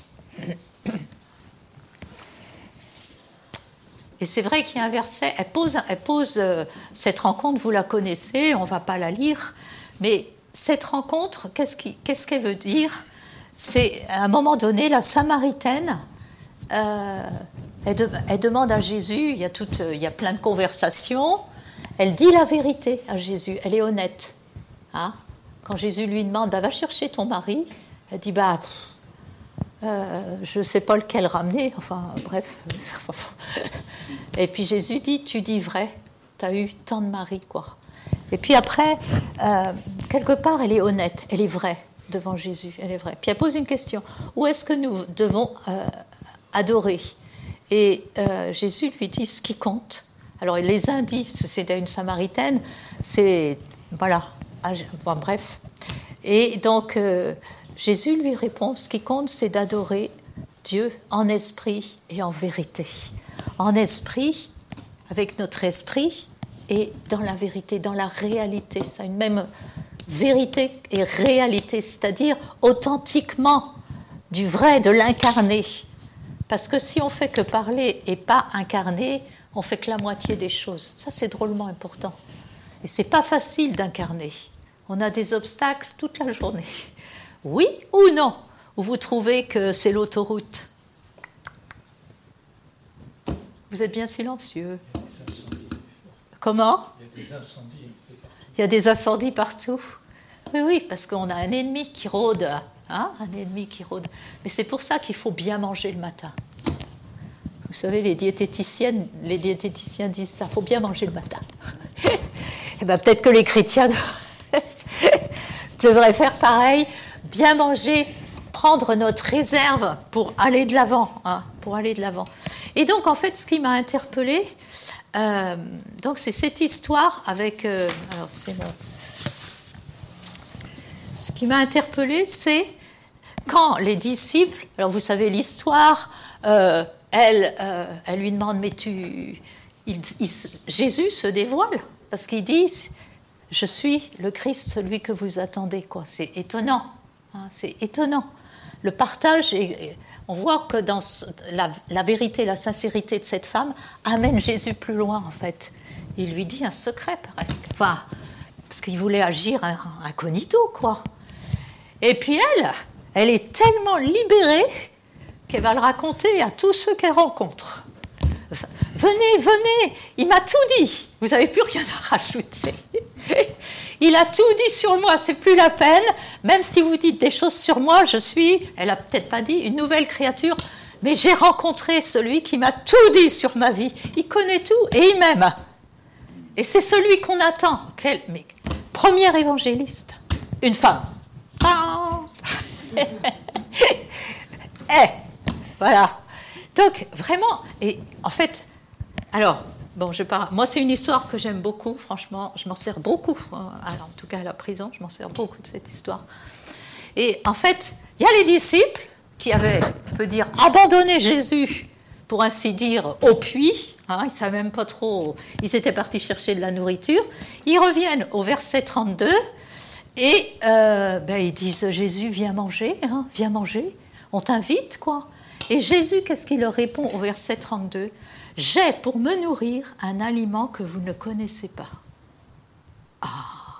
Et c'est vrai qu'il y a un verset, elle pose, elle pose euh, cette rencontre, vous la connaissez, on ne va pas la lire, mais cette rencontre, qu'est-ce, qui, qu'est-ce qu'elle veut dire ? C'est, à un moment donné, la Samaritaine, euh, elle, de, elle demande à Jésus, il y, a toute, il y a plein de conversations, elle dit la vérité à Jésus, elle est honnête. Hein? Quand Jésus lui demande, bah, va chercher ton mari, elle dit, bah, euh, je ne sais pas lequel ramener, enfin bref. Et puis Jésus dit, tu dis vrai, tu as eu tant de maris, quoi. Et puis après, euh, quelque part, elle est honnête, elle est vraie devant Jésus, elle est vraie. Puis elle pose une question, où est-ce que nous devons euh, adorer? Et euh, Jésus lui dit ce qui compte. Alors il les indique, c'est une Samaritaine, c'est, voilà, enfin, bref. Et donc euh, Jésus lui répond, ce qui compte, c'est d'adorer Dieu en esprit et en vérité. En esprit, avec notre esprit, et dans la vérité, dans la réalité. C'est une même vérité et réalité, c'est-à-dire authentiquement du vrai, de l'incarné. Parce que si on fait que parler et pas incarner, on fait que la moitié des choses. Ça, c'est drôlement important. Et c'est pas facile d'incarner. On a des obstacles toute la journée. Oui ou non? Ou vous trouvez que c'est l'autoroute? Vous êtes bien silencieux. Comment? Il y a des incendies un peu partout. Il y a des incendies partout. Oui, oui, parce qu'on a un ennemi qui rôde. Hein, un ennemi qui rôde. Mais c'est pour ça qu'il faut bien manger le matin. Vous savez, les diététiciennes, les diététiciens disent ça, il faut bien manger le matin. Et bien peut-être que les chrétiens devraient faire pareil, bien manger, prendre notre réserve pour aller de l'avant, hein, pour aller de l'avant. Et donc en fait, ce qui m'a interpellée, euh, donc c'est cette histoire avec, euh, alors c'est mon, ce qui m'a interpellée, c'est quand les disciples, alors vous savez l'histoire, euh, elle, euh, elle lui demande, mais tu, il, il, Jésus se dévoile parce qu'il dit, je suis le Christ, celui que vous attendez, quoi. C'est étonnant, hein, c'est étonnant. Le partage, est, on voit que dans la, la vérité, la sincérité de cette femme amène Jésus plus loin, en fait. Il lui dit un secret, presque. Enfin, parce qu'il voulait agir incognito, quoi. Et puis elle, elle est tellement libérée qu'elle va le raconter à tous ceux qu'elle rencontre. Venez, venez, il m'a tout dit. Vous n'avez plus rien à rajouter. Il a tout dit sur moi, c'est plus la peine. Même si vous dites des choses sur moi, je suis, elle a peut-être pas dit, une nouvelle créature. Mais j'ai rencontré celui qui m'a tout dit sur ma vie. Il connaît tout et il m'aime. Et c'est celui qu'on attend. Quel, mais, premier évangéliste, une femme. Ah eh, voilà. Donc, vraiment, et en fait, alors, bon, je pars, moi, c'est une histoire que j'aime beaucoup, franchement, je m'en sers beaucoup, alors, en tout cas à la prison, je m'en sers beaucoup de cette histoire. Et en fait, il y a les disciples qui avaient, on peut dire, abandonné Jésus, pour ainsi dire, au puits, hein, ils ne savaient même pas trop, ils étaient partis chercher de la nourriture, ils reviennent au verset trente-deux, et euh, ben, ils disent, Jésus, viens manger, hein, viens manger, on t'invite, quoi. Et Jésus, qu'est-ce qu'il leur répond au verset trente-deux? J'ai pour me nourrir un aliment que vous ne connaissez pas. Ah,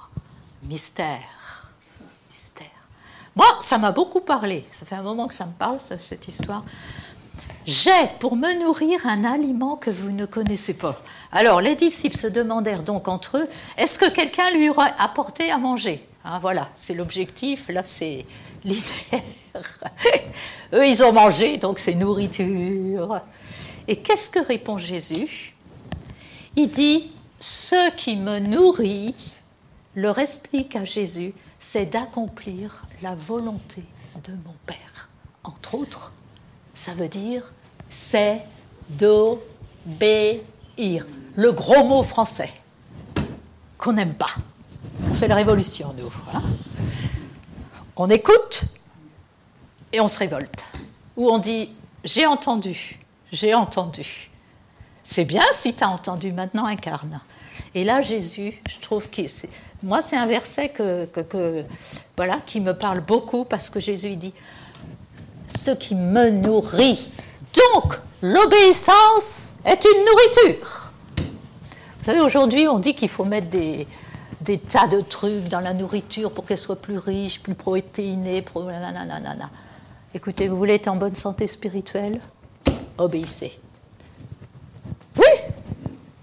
mystère, mystère. Moi, ça m'a beaucoup parlé, ça fait un moment que ça me parle, cette histoire. J'ai pour me nourrir un aliment que vous ne connaissez pas. Alors, les disciples se demandèrent donc entre eux, est-ce que quelqu'un lui aurait apporté à manger? Hein, voilà, c'est l'objectif, là c'est l'hiver. Eux, ils ont mangé, donc c'est nourriture. Et qu'est-ce que répond Jésus? Il dit, ce qui me nourrit, leur explique à Jésus, c'est d'accomplir la volonté de mon Père. Entre autres, ça veut dire, c'est d'obéir. Le gros mot français, qu'on n'aime pas. On fait la révolution, nous. Hein? On écoute et on se révolte. Ou on dit, j'ai entendu, j'ai entendu. C'est bien si tu as entendu, maintenant incarne. Et là, Jésus, je trouve que c'est, moi, c'est un verset que, que, que, voilà, qui me parle beaucoup parce que Jésus dit, ce qui me nourrit. Donc, l'obéissance est une nourriture. Vous savez, aujourd'hui, on dit qu'il faut mettre des, des tas de trucs dans la nourriture pour qu'elle soit plus riche, plus protéinée, pro... nanana. Écoutez, vous voulez être en bonne santé spirituelle? Obéissez.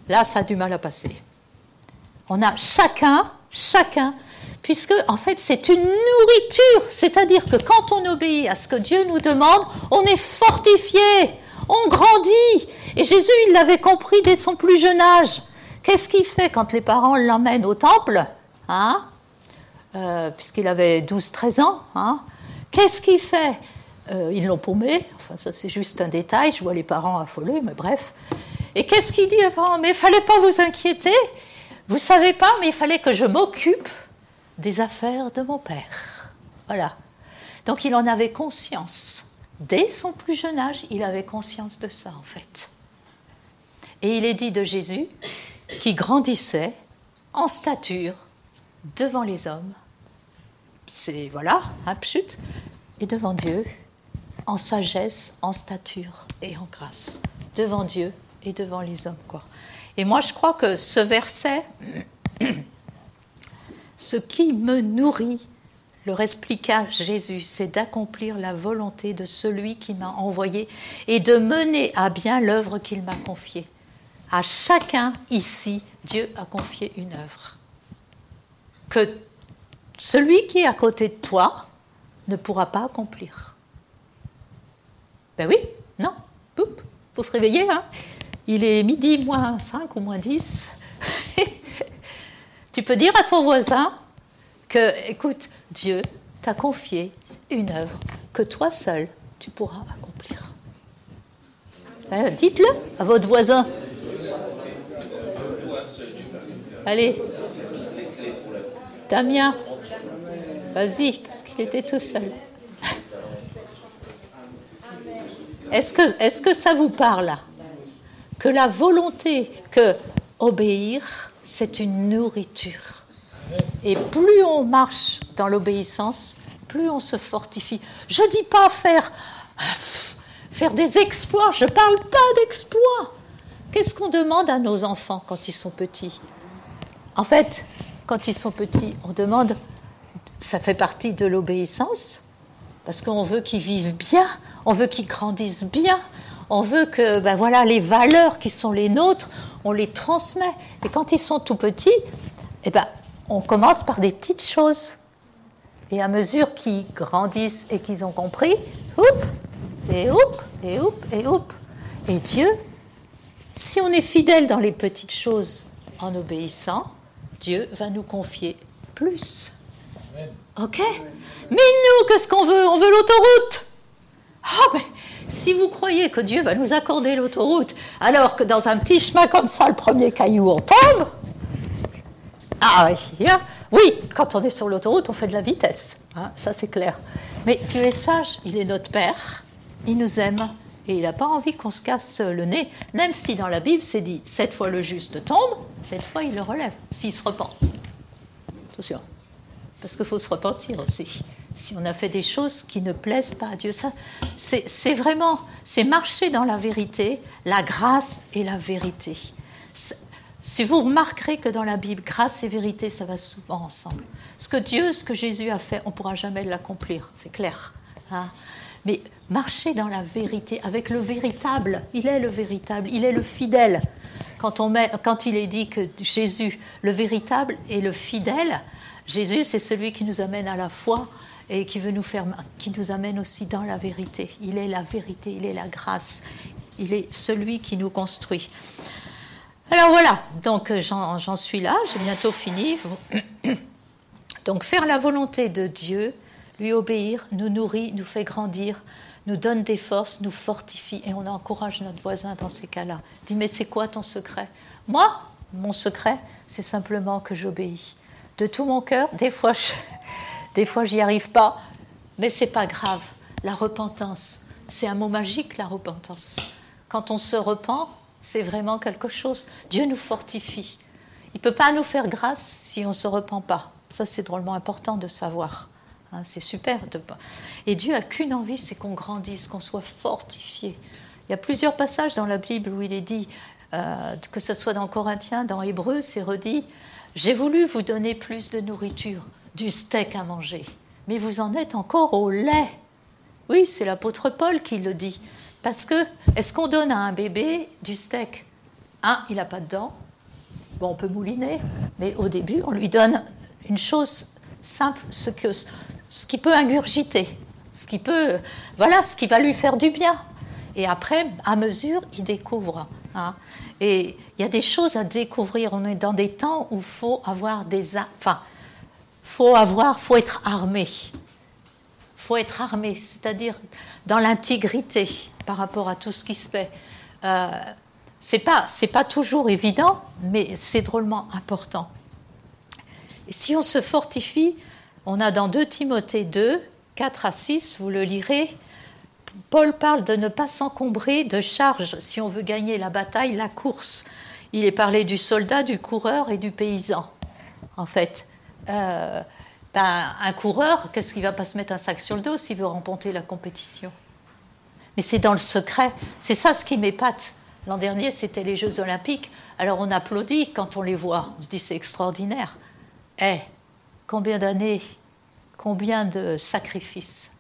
là, ça a du mal à passer. On a chacun, chacun, puisque en fait c'est une nourriture, c'est-à-dire que quand on obéit à ce que Dieu nous demande, on est fortifié, on grandit. Et Jésus, il l'avait compris dès son plus jeune âge. Qu'est-ce qu'il fait quand les parents l'emmènent au temple, hein, euh, puisqu'il avait douze treize ans, hein, qu'est-ce qu'il fait? euh, Ils l'ont paumé, enfin ça c'est juste un détail, je vois les parents affolés, mais bref. Et qu'est-ce qu'il dit aux parents? Mais il ne fallait pas vous inquiéter, vous ne savez pas, mais il fallait que je m'occupe des affaires de mon père. Voilà. Donc il en avait conscience. Dès son plus jeune âge, il avait conscience de ça, en fait. Et il est dit de Jésus qui grandissait en stature devant les hommes. C'est, voilà, un pchut. Et devant Dieu, en sagesse, en stature et en grâce. Devant Dieu et devant les hommes, quoi. Et moi, je crois que ce verset, ce qui me nourrit, leur expliqua Jésus, c'est d'accomplir la volonté de celui qui m'a envoyé et de mener à bien l'œuvre qu'il m'a confiée. À chacun ici, Dieu a confié une œuvre. Que celui qui est à côté de toi ne pourra pas accomplir. Ben oui, non, il faut se réveiller, hein. Il est midi moins cinq ou moins dix. Tu peux dire à ton voisin que, écoute, Dieu t'a confié une œuvre que toi seul, tu pourras accomplir. Hein, dites-le à votre voisin. Allez. Damien, vas-y, parce qu'il était tout seul. Est-ce que, est-ce que ça vous parle? Que la volonté, que obéir, c'est une nourriture. Et plus on marche dans l'obéissance, plus on se fortifie. Je ne dis pas faire, faire des exploits, je ne parle pas d'exploits. Qu'est-ce qu'on demande à nos enfants quand ils sont petits? En fait, quand ils sont petits, on demande, ça fait partie de l'obéissance, parce qu'on veut qu'ils vivent bien, on veut qu'ils grandissent bien, on veut que ben voilà, les valeurs qui sont les nôtres, on les transmet. Et quand ils sont tout petits, eh ben, on commence par des petites choses. Et à mesure qu'ils grandissent et qu'ils ont compris, oup, et oup, et oup, et oup. Et Dieu, si on est fidèle dans les petites choses en obéissant, Dieu va nous confier plus. Amen. Ok? Mais nous, qu'est-ce qu'on veut? On veut l'autoroute. Ah, mais si vous croyez que Dieu va nous accorder l'autoroute, alors que dans un petit chemin comme ça, le premier caillou, on tombe. Ah oui, oui, quand on est sur l'autoroute, on fait de la vitesse. Hein, ça, c'est clair. Mais Dieu est sage, il est notre Père, il nous aime, et il n'a pas envie qu'on se casse le nez, même si dans la Bible, c'est dit, sept fois le juste tombe, sept fois il le relève, s'il se repent. Attention, parce qu'il faut se repentir aussi. Si on a fait des choses qui ne plaisent pas à Dieu, ça, c'est, c'est vraiment, c'est marcher dans la vérité, la grâce et la vérité. C'est, si vous remarquerez que dans la Bible, grâce et vérité, ça va souvent ensemble. Ce que Dieu, ce que Jésus a fait, on ne pourra jamais l'accomplir, c'est clair. Hein? Mais marcher dans la vérité, avec le véritable, il est le véritable, il est le fidèle. Quand, on met, quand il est dit que Jésus, le véritable et le fidèle, Jésus, c'est celui qui nous amène à la foi et qui veut nous faire, qui nous amène aussi dans la vérité. Il est la vérité, il est la grâce, il est celui qui nous construit. Alors voilà, donc j'en, j'en suis là, j'ai bientôt fini. Donc faire la volonté de Dieu, lui obéir, nous nourrit, nous fait grandir, nous donne des forces, nous fortifie et on encourage notre voisin dans ces cas-là. Il dit, mais c'est quoi ton secret? Moi, mon secret, c'est simplement que j'obéis. De tout mon cœur, des fois, je, des fois j'y arrive pas, mais c'est pas grave. La repentance, c'est un mot magique, la repentance. Quand on se repent, c'est vraiment quelque chose. Dieu nous fortifie. Il ne peut pas nous faire grâce si on ne se repent pas. Ça, c'est drôlement important de savoir. Hein, c'est super. De... Et Dieu n'a qu'une envie, c'est qu'on grandisse, qu'on soit fortifié. Il y a plusieurs passages dans la Bible où il est dit, euh, que ce soit dans Corinthiens, dans Hébreux, c'est redit, « J'ai voulu vous donner plus de nourriture, du steak à manger, mais vous en êtes encore au lait. » Oui, c'est l'apôtre Paul qui le dit. Parce que, est-ce qu'on donne à un bébé du steak? Un, il n'a pas de dents. Bon, on peut mouliner, mais au début, on lui donne une chose simple, ce, que, ce qui peut ingurgiter, ce qui peut, voilà, ce qui va lui faire du bien. Et après, à mesure, il découvre. Hein. Et il y a des choses à découvrir. On est dans des temps où il faut avoir des... Enfin, faut avoir, faut être armé. faut être armé, c'est-à-dire dans l'intégrité par rapport à tout ce qui se fait. Euh, c'est pas, c'est pas toujours évident, mais c'est drôlement important. Et si on se fortifie, on a dans deux Timothée deux, quatre à six, vous le lirez, Paul parle de ne pas s'encombrer de charges si on veut gagner la bataille, la course. Il est parlé du soldat, du coureur et du paysan, en fait. Euh, ben, un coureur, qu'est-ce qu'il ne va pas se mettre un sac sur le dos s'il veut remporter la compétition? Mais c'est dans le secret. C'est ça ce qui m'épate. L'an dernier, c'était les Jeux Olympiques. Alors on applaudit quand on les voit. On se dit c'est extraordinaire. Eh, combien d'années, combien de sacrifices,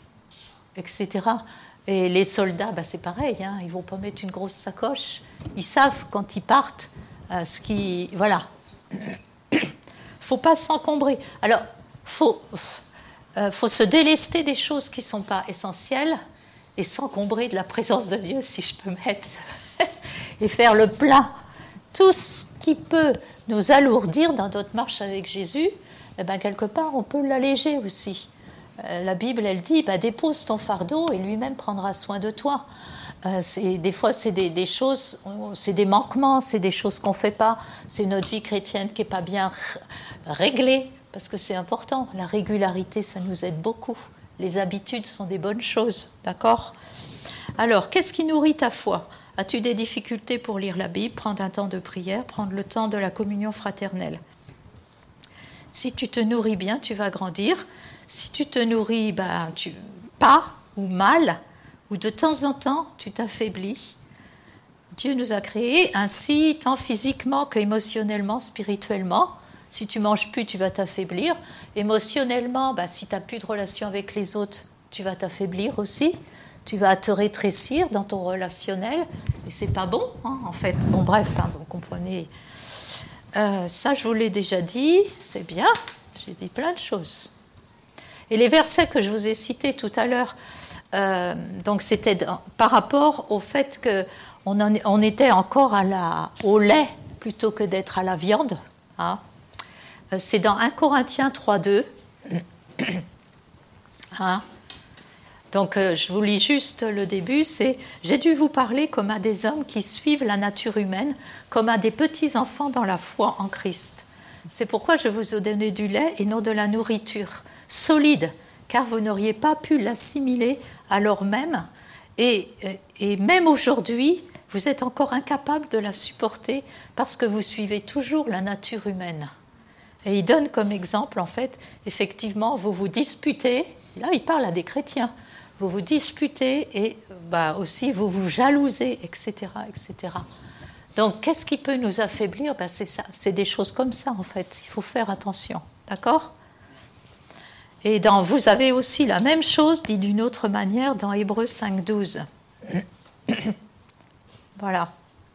et cetera. Et les soldats, ben c'est pareil. Hein, ils ne vont pas mettre une grosse sacoche. Ils savent quand ils partent euh, ce qui... Voilà. Il ne faut pas s'encombrer. Alors, il faut, euh, faut se délester des choses qui ne sont pas essentielles et s'encombrer de la présence de Dieu, si je peux mettre, et faire le plein. Tout ce qui peut nous alourdir dans notre marche avec Jésus, eh ben, quelque part, on peut l'alléger aussi. Euh, la Bible, elle dit, bah, dépose ton fardeau et lui-même prendra soin de toi. Euh, c'est, des fois, c'est des, des choses, c'est des manquements, c'est des choses qu'on ne fait pas, c'est notre vie chrétienne qui n'est pas bien réglée, parce que c'est important. La régularité, ça nous aide beaucoup. Les habitudes sont des bonnes choses, d'accord? Alors, qu'est-ce qui nourrit ta foi? As-tu des difficultés pour lire la Bible, prendre un temps de prière, prendre le temps de la communion fraternelle? Si tu te nourris bien, tu vas grandir. Si tu te nourris ben, tu, pas ou mal, ou de temps en temps, tu t'affaiblis. Dieu nous a créés ainsi, tant physiquement qu'émotionnellement, spirituellement. Si tu ne manges plus, tu vas t'affaiblir. Émotionnellement, bah, si tu n'as plus de relation avec les autres, tu vas t'affaiblir aussi. Tu vas te rétrécir dans ton relationnel. Et ce n'est pas bon, hein, en fait. Bon, bref, hein, vous comprenez. Euh, ça, je vous l'ai déjà dit. C'est bien. J'ai dit plein de choses. Et les versets que je vous ai cités tout à l'heure, euh, donc c'était dans, par rapport au fait qu'on en, on était encore à la, au lait plutôt que d'être à la viande. Hein. C'est dans un Corinthiens trois deux. Hein. Donc euh, je vous lis juste le début, c'est « J'ai dû vous parler comme à des hommes qui suivent la nature humaine, comme à des petits-enfants dans la foi en Christ. C'est pourquoi je vous ai donné du lait et non de la nourriture, solide, car vous n'auriez pas pu l'assimiler alors même, et, et même aujourd'hui, vous êtes encore incapable de la supporter parce que vous suivez toujours la nature humaine. » Et il donne comme exemple, en fait, effectivement, vous vous disputez, là il parle à des chrétiens, vous vous disputez et bah, aussi vous vous jalousez, et cetera, et cetera. Donc, qu'est-ce qui peut nous affaiblir? Ben, c'est ça, c'est des choses comme ça, en fait. Il faut faire attention, d'accord? Et dans, vous avez aussi la même chose, dit d'une autre manière, dans Hébreux cinq douze. Voilà.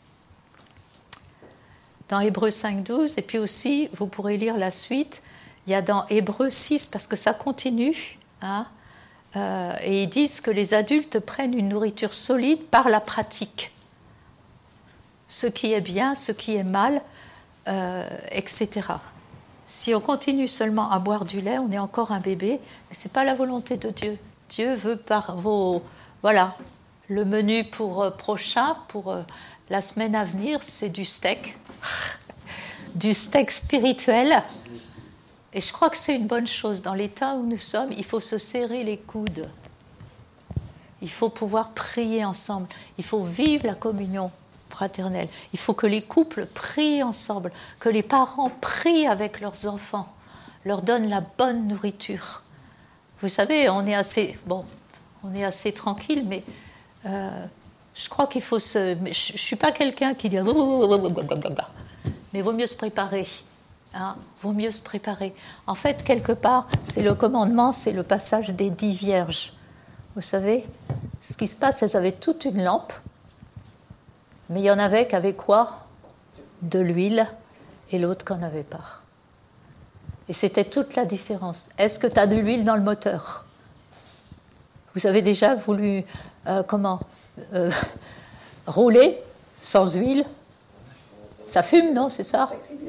Dans Hébreux cinq douze, et puis aussi, vous pourrez lire la suite, il y a dans Hébreux six, parce que ça continue, hein, euh, et ils disent que les adultes prennent une nourriture solide par la pratique. Ce qui est bien, ce qui est mal, euh, et cetera. Si on continue seulement à boire du lait, on est encore un bébé, mais ce n'est pas la volonté de Dieu. Dieu veut par vos... Voilà, le menu pour euh, prochain, pour euh, la semaine à venir, c'est du steak. Du steak spirituel. Et je crois que c'est une bonne chose. Dans l'état où nous sommes, il faut se serrer les coudes. Il faut pouvoir prier ensemble. Il faut vivre la communion fraternelle. Il faut que les couples prient ensemble, que les parents prient avec leurs enfants, leur donnent la bonne nourriture. Vous savez, on est assez, bon, on est assez tranquille, mais euh, je crois qu'il faut se... Je ne suis pas quelqu'un qui dit... Mais il vaut mieux se préparer. Hein, vaut mieux se préparer. En fait, quelque part, c'est le commandement, c'est le passage des dix vierges. Vous savez, ce qui se passe, elles avaient toute une lampe. Mais il y en avait qui avaient quoi? De l'huile, et l'autre qui n'en avait pas. Et c'était toute la différence. Est-ce que tu as de l'huile dans le moteur? Vous avez déjà voulu, euh, comment, euh, rouler sans huile? Ça fume, non, c'est ça?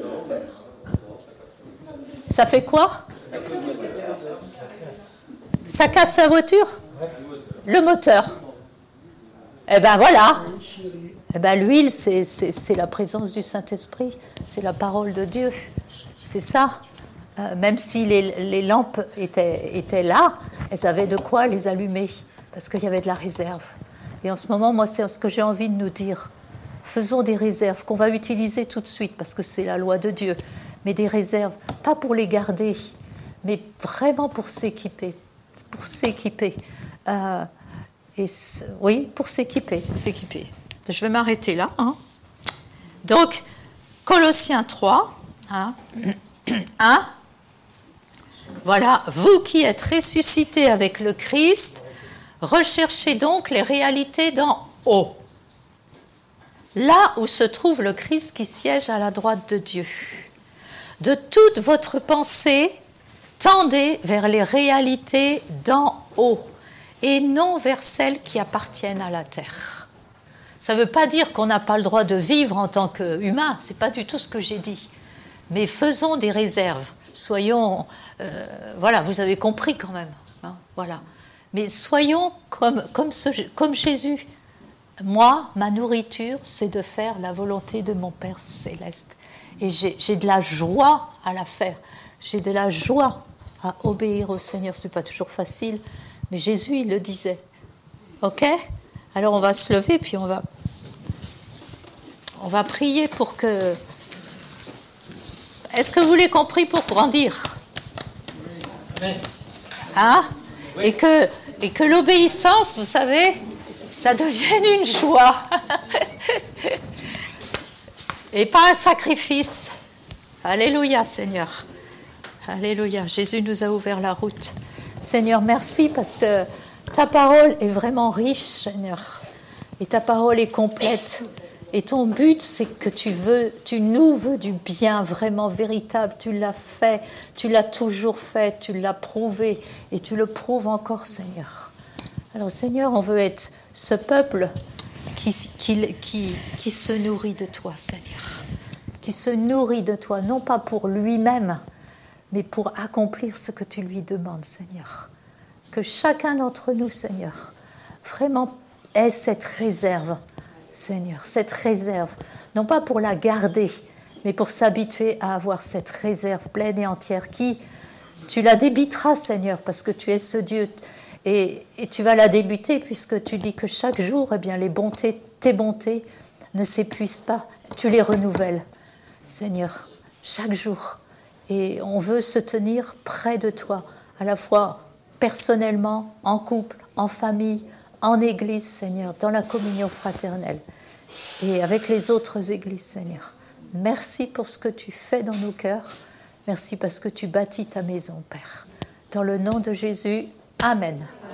Ça fait quoi? Ça casse la voiture? Le moteur. Eh bien voilà. Eh bien l'huile, c'est, c'est, c'est la présence du Saint-Esprit. C'est la parole de Dieu. C'est ça. Euh, même si les, les lampes étaient, étaient là, elles avaient de quoi les allumer. Parce qu'il y avait de la réserve. Et en ce moment, moi, c'est ce que j'ai envie de nous dire. Faisons des réserves qu'on va utiliser tout de suite, parce que c'est la loi de Dieu. Mais des réserves, pas pour les garder, mais vraiment pour s'équiper. Pour s'équiper. Euh, et oui, pour s'équiper, s'équiper. Je vais m'arrêter là. Hein. Donc, Colossiens trois, hein, un. Voilà, vous qui êtes ressuscités avec le Christ, recherchez donc les réalités d'en haut, là où se trouve le Christ qui siège à la droite de Dieu. De toute votre pensée, tendez vers les réalités d'en haut, et non vers celles qui appartiennent à la terre. Ça ne veut pas dire qu'on n'a pas le droit de vivre en tant qu'humain, ce n'est pas du tout ce que j'ai dit. Mais faisons des réserves, soyons... Euh, voilà, vous avez compris quand même. Hein, voilà. Mais soyons comme, comme, ce, comme Jésus. Moi, ma nourriture, c'est de faire la volonté de mon Père céleste. Et j'ai, j'ai de la joie à la faire. J'ai de la joie à obéir au Seigneur. Ce n'est pas toujours facile, mais Jésus, il le disait. Ok ? Alors, on va se lever, puis on va, on va prier pour que... Est-ce que vous l'avez compris pour grandir ? Hein ? Et que, et que l'obéissance, vous savez, ça devienne une joie. Et pas un sacrifice. Alléluia, Seigneur. Alléluia. Jésus nous a ouvert la route. Seigneur, merci parce que ta parole est vraiment riche, Seigneur. Et ta parole est complète. Et ton but, c'est que tu veux, tu nous veux du bien vraiment véritable. Tu l'as fait, tu l'as toujours fait, tu l'as prouvé et tu le prouves encore, Seigneur. Alors, Seigneur, on veut être ce peuple qui, qui, qui, qui se nourrit de toi, Seigneur. Qui se nourrit de toi, non pas pour lui-même, mais pour accomplir ce que tu lui demandes, Seigneur. Que chacun d'entre nous, Seigneur, vraiment ait cette réserve, Seigneur, cette réserve, non pas pour la garder, mais pour s'habituer à avoir cette réserve pleine et entière qui, tu la débiteras, Seigneur, parce que tu es ce Dieu, et, et tu vas la débuter puisque tu dis que chaque jour, eh bien, les bontés, tes bontés ne s'épuisent pas, tu les renouvelles, Seigneur, chaque jour. Et on veut se tenir près de toi, à la fois personnellement, en couple, en famille, en église, Seigneur, dans la communion fraternelle et avec les autres églises, Seigneur. Merci pour ce que tu fais dans nos cœurs. Merci parce que tu bâtis ta maison, Père. Dans le nom de Jésus, Amen.